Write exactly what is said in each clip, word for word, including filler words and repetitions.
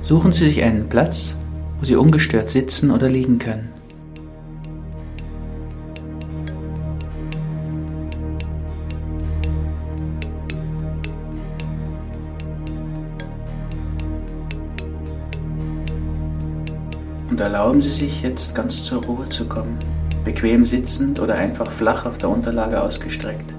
Suchen Sie sich einen Platz, wo Sie ungestört sitzen oder liegen können. Und erlauben Sie sich jetzt ganz zur Ruhe zu kommen, bequem sitzend oder einfach flach auf der Unterlage ausgestreckt.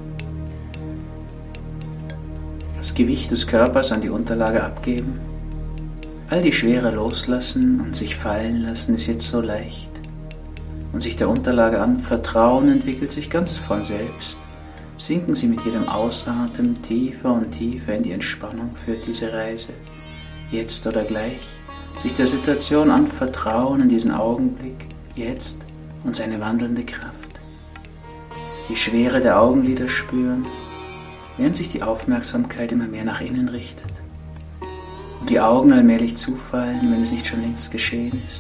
Das Gewicht des Körpers an die Unterlage abgeben, all die Schwere loslassen und sich fallen lassen ist jetzt so leicht. Und sich der Unterlage anvertrauen entwickelt sich ganz von selbst. Sinken Sie mit jedem Ausatmen tiefer und tiefer in die Entspannung führt diese Reise, jetzt oder gleich. Sich der Situation anvertrauen in diesen Augenblick, jetzt und seine wandelnde Kraft. Die Schwere der Augenlider spüren, während sich die Aufmerksamkeit immer mehr nach innen richtet. Und die Augen allmählich zufallen, wenn es nicht schon längst geschehen ist.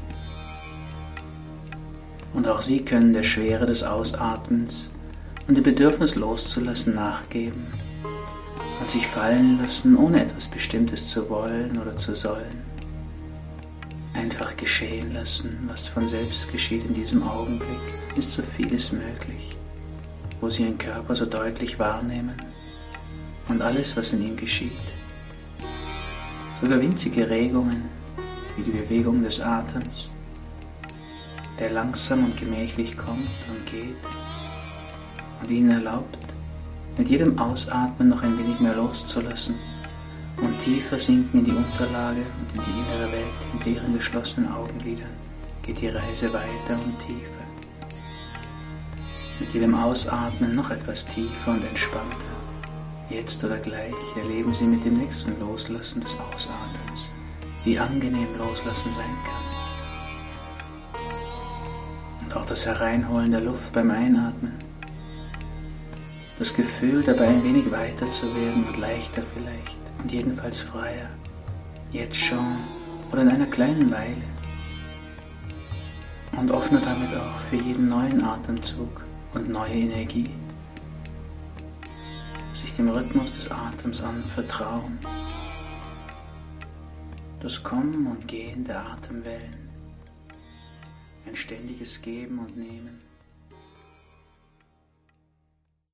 Und auch Sie können der Schwere des Ausatmens und dem Bedürfnis loszulassen nachgeben und sich fallen lassen, ohne etwas Bestimmtes zu wollen oder zu sollen. Einfach geschehen lassen, was von selbst geschieht in diesem Augenblick, ist so vieles möglich, wo Sie Ihren Körper so deutlich wahrnehmen und alles, was in ihm geschieht. Sogar winzige Regungen, wie die Bewegung des Atems, der langsam und gemächlich kommt und geht und Ihnen erlaubt, mit jedem Ausatmen noch ein wenig mehr loszulassen und tiefer sinken in die Unterlage und in die innere Welt hinter Ihren geschlossenen Augenlidern geht die Reise weiter und tiefer. Mit jedem Ausatmen noch etwas tiefer und entspannter. Jetzt oder gleich erleben Sie mit dem nächsten Loslassen des Ausatems, wie angenehm Loslassen sein kann. Und auch das Hereinholen der Luft beim Einatmen. Das Gefühl, dabei ein wenig weiter zu werden und leichter vielleicht. Und jedenfalls freier, jetzt schon oder in einer kleinen Weile. Und offener damit auch für jeden neuen Atemzug und neue Energie. Sich dem Rhythmus des Atems anvertrauen. Das Kommen und Gehen der Atemwellen. Ein ständiges Geben und Nehmen.